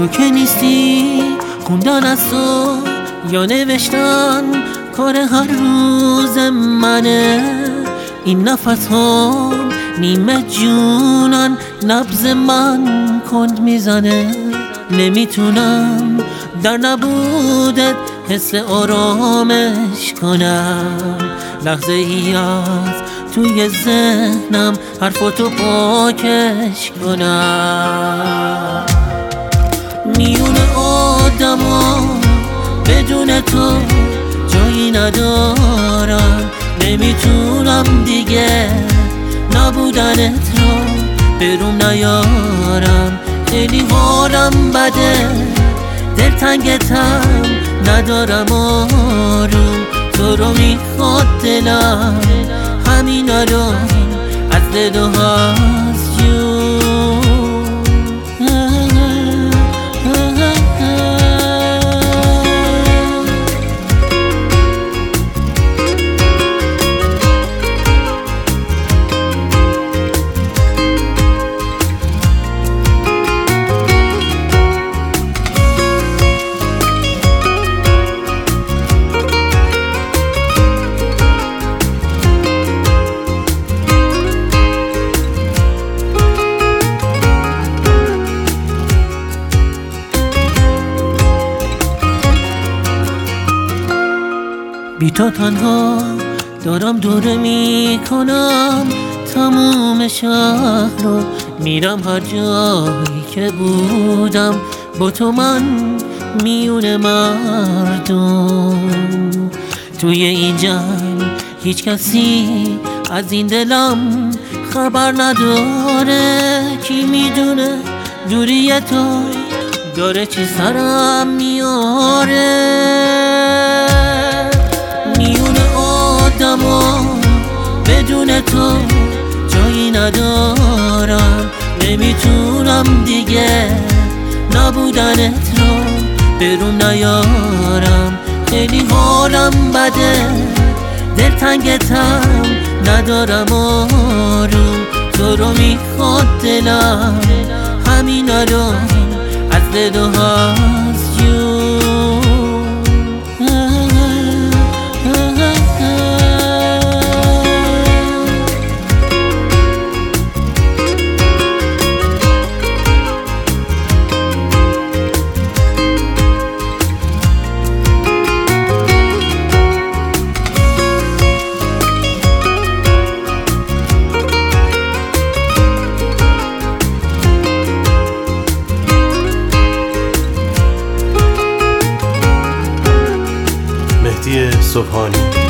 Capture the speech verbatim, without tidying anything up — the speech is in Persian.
تو که نیستی خوندن از تو یا نوشتن کار هر روز منه. این نفس ها نیمه جونن، نبض من کند میزنه. نمیتونم در نبودت حس آرامش کنم. لحظه ای از توی ذهنم حرفاتو پاکش کنم. میون آدم ها بدون تو جایی ندارم. نمیتونم دیگه نبودنت رو بروم نیارم. خیلی حالم بده، دلتنگتم ندارم آروم. تو رو میخواد دلم، همینا رو از دل و از جون. بی تو تنها دارم دوره می کنم تموم شهر رو. میرم هر جایی که بودم با تو من میون مردم. توی این جنگ هیچ کسی از این دلم خبر نداره. کی میدونه دوری تو داره چی سرم میاره. میون آدم ها بدون تو جایی ندارم. نمیتونم دیگه نبودنت رو بروم نیارم. خیلی حالم بده، دلتنگتم ندارم آروم. تو رو میخواد دلم، همینا رو از دل و از جون. مهدی صبحانی.